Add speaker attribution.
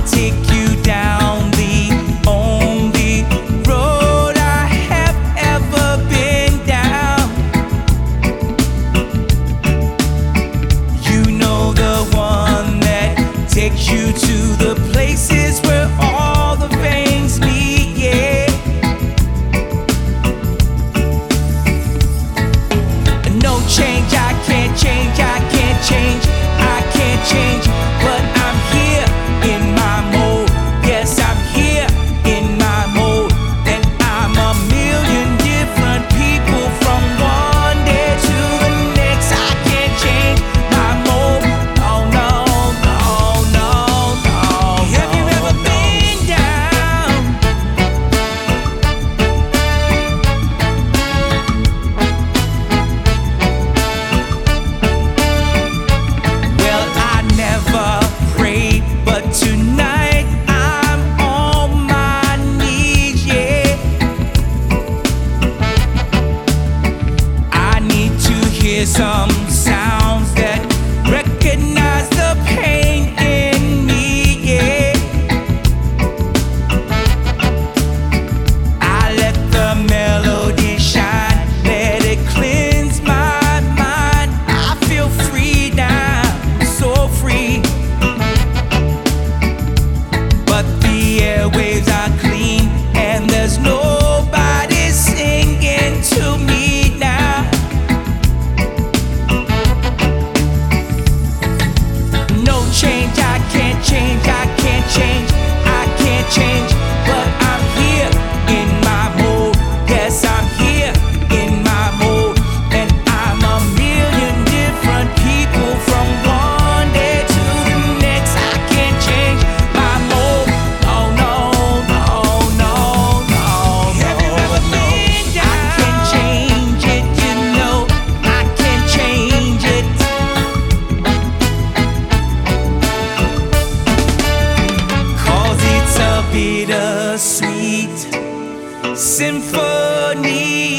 Speaker 1: take you down the only road I have ever been down. You know, the one that takes you to the places where all the veins meet, yeah. No change, I can't change, I can't change, I can't change, but I'm here in my mode. Yes, I'm here in my mode, and I'm a million different people from one day to the next. I can't change my mode. Oh no, no, no, no. Have you ever been down? Well, I never prayed, but tonight I'm on my knees, yeah. I need to hear some sounds that recognize the pain in me, yeah. I let the melody shine, let it cleanse my mind. I feel free now, so free. But the airwaves are clean, and there's nobody singing to me now. No change, I can't change, I can't change, I can't change, but I'm here in my mode. Yes, I'm here in my mode, and I'm a million different people from one day to the next. I can't change my mode. Oh no, no, no, no. Have you ever been down? I can't change it, you know. I can't change it. 'Cause it's a bittersweet symphony